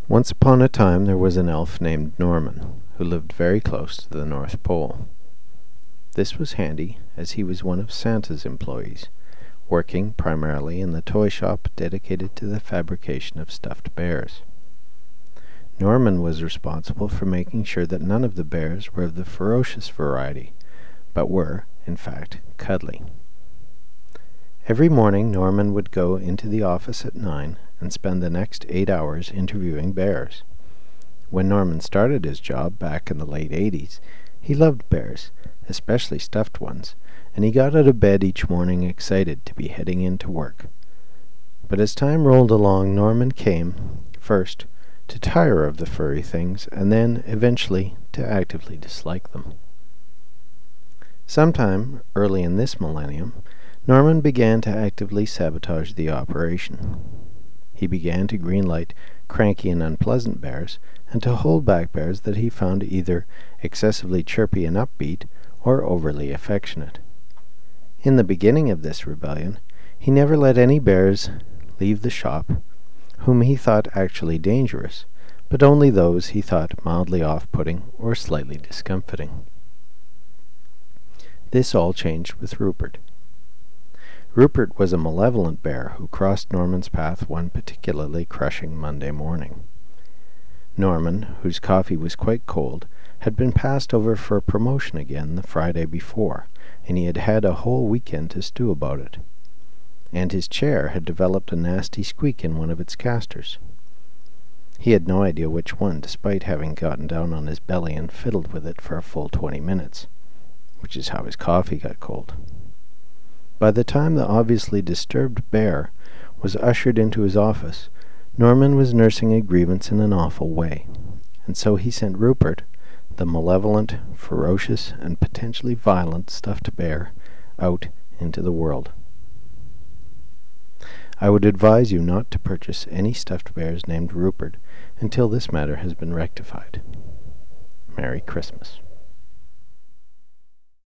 Once upon a time there was an elf named Norman, who lived very close to the North Pole. This was handy, as he was one of Santa's employees, working primarily in the toy shop dedicated to the fabrication of stuffed bears. Norman was responsible for making sure that none of the bears were of the ferocious variety, but were, in fact, cuddly. Every morning Norman would go into the office at 9 and spend the next 8 hours interviewing bears. When Norman started his job back in the late 80s, he loved bears, especially stuffed ones, and he got out of bed each morning excited to be heading into work. But as time rolled along, Norman came, first, to tire of the furry things, and then, eventually, to actively dislike them. Sometime early in this millennium, Norman began to actively sabotage the operation. He began to greenlight cranky and unpleasant bears, and to hold back bears that he found either excessively chirpy and upbeat or overly affectionate. In the beginning of this rebellion, he never let any bears leave the shop whom he thought actually dangerous, but only those he thought mildly off-putting or slightly discomfiting. This all changed with Rupert. Rupert was a malevolent bear who crossed Norman's path one particularly crushing Monday morning. Norman, whose coffee was quite cold, had been passed over for a promotion again the Friday before, and he had had a whole weekend to stew about it. And his chair had developed a nasty squeak in one of its casters. He had no idea which one, despite having gotten down on his belly and fiddled with it for a full 20 minutes, which is how his coffee got cold. By the time the obviously disturbed bear was ushered into his office, Norman was nursing a grievance in an awful way, and so he sent Rupert, the malevolent, ferocious, and potentially violent stuffed bear, out into the world. I would advise you not to purchase any stuffed bears named Rupert until this matter has been rectified. Merry Christmas.